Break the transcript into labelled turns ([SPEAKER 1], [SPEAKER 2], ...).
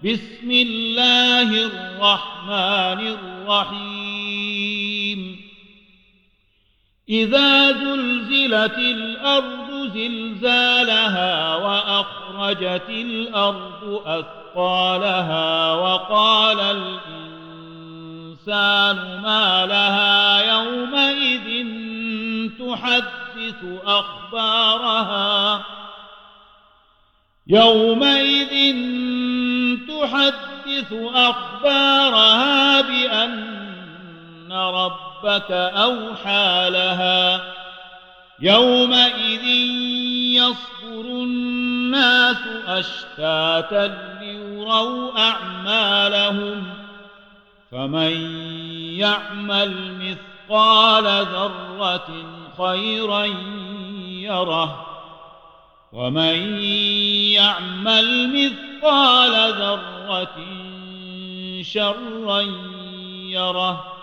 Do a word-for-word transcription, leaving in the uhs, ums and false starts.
[SPEAKER 1] بسم الله الرحمن الرحيم إذا زلزلت الأرض زلزالها وأخرجت الأرض أثقالها وقال الإنسان ما لها يومئذ تحدث أخبارها يومئذ تحدث أخبارها بأن ربك أوحى لها يومئذ يصدر الناس أشتاتا ليروا أعمالهم فمن يعمل مثقال ذرة خيرا يره ومن يعمل مثقال ذرة شرا يره